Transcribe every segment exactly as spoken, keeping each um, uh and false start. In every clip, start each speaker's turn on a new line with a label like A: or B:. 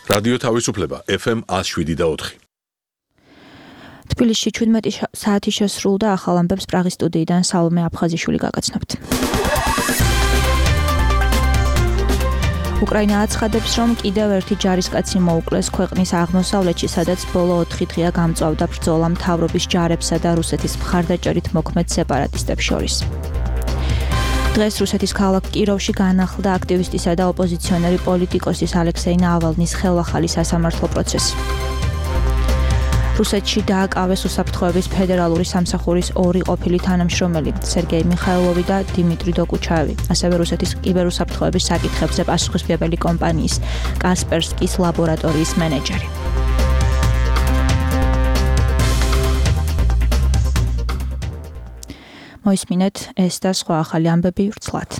A: რადიო თავისუფლება ეფ ემ one oh seven და four.
B: თბილისში ჩვიდმეტი საათი შესრულდა, ახალ ამბებს პრაღის სტუდიიდან სალომე აფხაზიშვილი გაგაცნობთ. უკრაინა აცხადებს, რომ კიდევ ერთი ჯარისკაცი მოუკლეს ქვეყნის აღმოსავლეთში, სადაც ბოლო ოთხი დღეა გამწვავდა ბრძოლა მთავრობის ჯარებსა და რუსეთის მხარდაჭერით მოქმედ სეპარატისტებს შორის. დღეს რუსეთის ქალაქ კიროვში განახლდა აქტივისტისა და ოპოზიციონერი პოლიტიკოსის ალექსეი ნავალნის ხელახალი სასამართლო პროცესი. რუსეთში დააკავეს უსაფრთხოების ფედერალური სამსახურის ორი ყოფილი თანამშრომელი, სერგეი მიხაილოვი და დიმიტრი დოკუჩაევი, ასევე რუსეთის კიბერუსაფრთხოების საკითხებზე პასუხისმგებელი კომპანიის კასპერსკის ლაბორატორიის მენეჯერი. მოისმინეთ ეს და სხვა ახალი ამბები ვრცლად.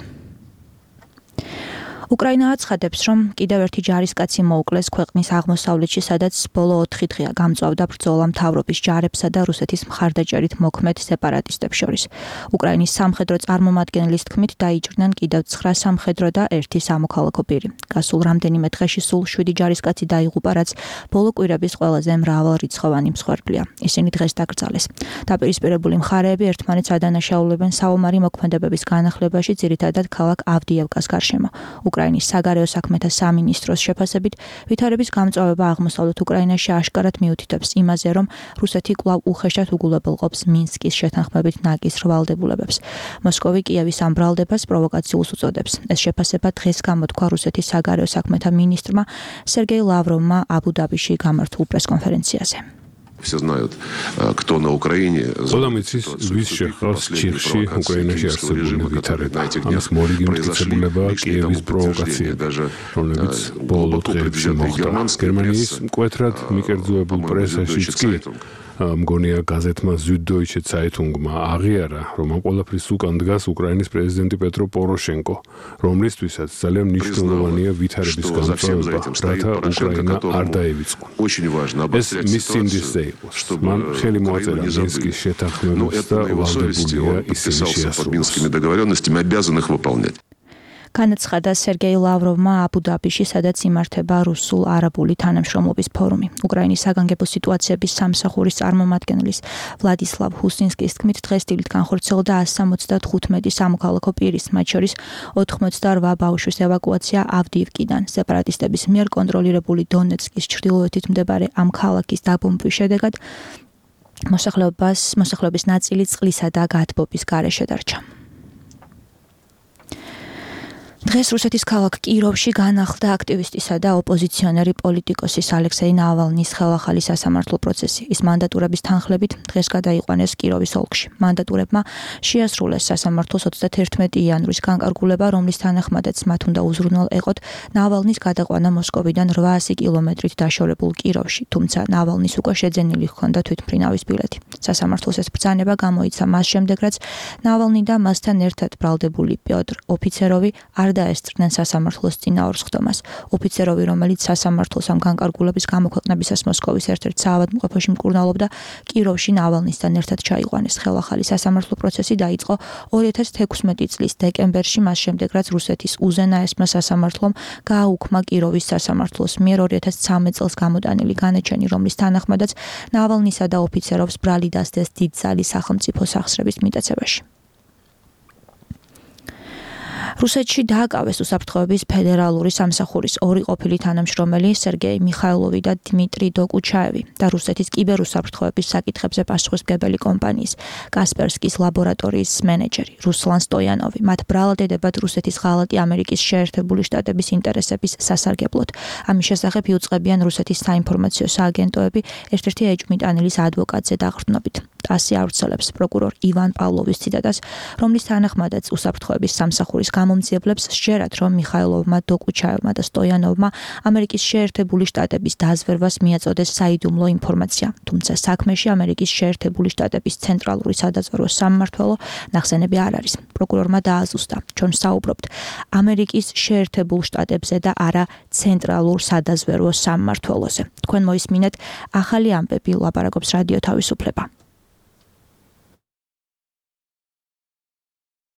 B: უკრაინა აცხადებს, რომ კიდევ ერთი ჯარისკაცი მოუკლეს ქვეყნის აღმოსავლეთში, სადაც ბოლო ოთხი დღეა გამწვავდა ბრძოლა მთავრობის ჯარებსა და რუსეთის მხარდაჭერით მოქმედ სეპარატისტებს შორის. უკრაინის სამხედრო წარმომადგენლის თქმით, დაიჭრნენ კიდევ ცხრა სამხედრო და ერთი სამოქალაქო პირი. გასულ რამდენიმე დღეში სულ შვიდი ჯარისკაცი დაიღუპა, რაც ბოლო კვირების ყველაზე მრავალრიცხოვანი მსხვერპლია. ისინი დღეს დაკრძალეს. დაპირისპირებული მხარეები ერთმანეთს ადანაშაულებენ საომარი მოქმედებების განახლებაში, ძირითადად ქალაქ ავდიევკას გარშემო. უკრაინის საგარეო საქმეთა სამინისტროს შეფასებით, ვითარების გამწვავება აღმოსავლეთ უკრაინაში აშკარად მიუთითებს იმაზე, რომ რუსეთი კვლავ უხეშად უგულებელყოფს მინსკის შეთანხმებით ნაკის რვალდებულებებს. მოსკოვი კიევის ამ ბრალდებას პროვოკაციულს უწოდებს. ეს შეფასება დღეს გამოთქვა რუსეთის საგარეო საქმეთა მინისტრმა სერგეი ლავროვმა აბუ-დაბიში გამართულ პრესკონფერენციაზე.
C: Все знают, кто на Украине.
D: Ყველა მიცის, ვის შეხვავს ჩიხში უკრაინაში არსებული ვითარება. ამის მორიგი მტკიცებულება კიევის პროვოკაციები, რომლებიც ბოლო დღეებში მოხდა. გერმანიის მკვეთრად მიკერძოებულ პრესაშიც კი მგონია გაზეთმა Süddeutsche Zeitungმა აღიარა, რომ ამ ყველაფრის უკან დგას უკრაინის პრეზიდენტი პეტრო პოროშენკო, რომლისთვისაც ძალიან მნიშვნელოვანია ვითარების გამწვავება, რათა უკრაინა არ დაივიწყო. ეს მის სინდისზე იყოს. მან ხელი მოაწერა მინსკის შეთანხმებებს და ვალდებულია ისინი შეასრულოს.
B: განაცხადა სერგეი ლავროვმა აბუ-დაბიში, სადაც იმართება რუსულ-არაბული თანამშრომლობის ფორუმი. უკრაინის საგანგებო სიტუაციების სამსახურის წარმომადგენლის ვლადისლავ ჰუსინსკის თქმით, დღეს დილით განხორციელდა one seventy-five სამოქალაქო პირის, მათ შორის ninety-eight ბავშვის ევაკუაცია ავდიივკიდან. სეპარატისტების მიერ კონტროლირებული დონეცკის ჩრდილოეთით მდებარე ამ ქალაქის დაბომბვის შედეგად მოსახლეობას მოსახლეობის ნაწილი წყლისა და გათბობის გარეშე დარჩა. დღეს რუსეთის ქალაქ კიროვში განახლდა აქტივისტისა და ოპოზიციონერი პოლიტიკოსის ალექსეი ნავალნის ხელახალი სასამართლო პროცესი. ის მანდატურების თანხლებით დღეს გადაიყვანეს კიროვის ოლქში. მანდატურებმა შეასრულეს სასამართლოს თერთმეტი იანვრის განკარგულება, რომლის თანახმადაც მათ უნდა უზრუნველეყოთ ნავალნის გადაყვანა მოსკოვიდან eight hundred კილომეტრით დაშორებულ კიროვში, თუმცა ნავალნის უკვე შეძენილი ჰქონდა თვითმფრინავის ბილეთი. სასამართლოს ეს ბრძანება გამოიცა მას შემდეგ, რაც ნავალნი და მასთან ერთად ბრალდებული პიოტრ ოფიცეროვი არ დაესწრნენ სასამართლოს წინაორს ხდომას. ოფიცეროვი, რომელიც სასამართლოს ამ განკარგულების გამოქვეყნებისას მოსკოვის ერთ-ერთ საავადმყოფოში მკურნალობდა, კიროვში ნავალნისთან ერთად ჩაიყვანეს. ხელახალი სასამართლო პროცესი დაიწყო two thousand sixteen წლის დეკემბერში, მას შემდეგ, რაც რუსეთის უზენაესმა სასამართლომ გააუქმა კიროვის სასამართლოს მიერ two thousand thirteen წელს გამოტანილი განაჩენი, რომლის თანახმადაც ნავალნისა და ოფიცეროვს ბრალი დასდეს დიდძალი სახელმწიფო სახსრების მიტაცებაში. რუსეთში დააკავეს უსაფრთხოების ფედერალური სამსახურის ორი ყოფილი თანამშრომელი, სერგეი მიხაილოვი და დიმიტრი დოკუჩაევი და რუსეთის კიბერუსაფრთხოების საკითხებზე პასუხისმგებელი კომპანიის კასპერსკის ლაბორატორიის მენეჯერი რუსლან სტოიანოვი. მათ ბრალდებათ რუსეთის ღალატი ამერიკის შეერთებული შტატების ინტერესების სასარგებლოდ. ამის შესახებ იუწყებიან რუსეთის საინფორმაციო სააგენტოები ერთ-ერთი ეჭვმიტანილის ადვოკატზე დაყრდნობით. ტასი ავრცელებს პროკურორ ივან პავლოვის ციტატას, რომლის თანახმადაც უსაფრთხოების სამსახურის გამომძიებლებს სჯერათ, რომ მიხაილოვმა, დოკუჩაევმა და სტოიანოვმა ამერიკის შეერთებული შტატების დაზვერვას მიაწოდეს საიდუმლო ინფორმაცია. თუმცა საქმეში ამერიკის შეერთებული შტატების ცენტრალური სადაზვერვო სამმართველო ნახსენები არ არის. პროკურორმა დააზუსტა, ჩვენ საუბრობთ ამერიკის შეერთებულ შტატებზე და არა ცენტრალურ სადაზვერვო სამმართველოზე. თქვენ მოისმინეთ ახალი ამბები, ლაპარაკობს რადიო თავისუფლება.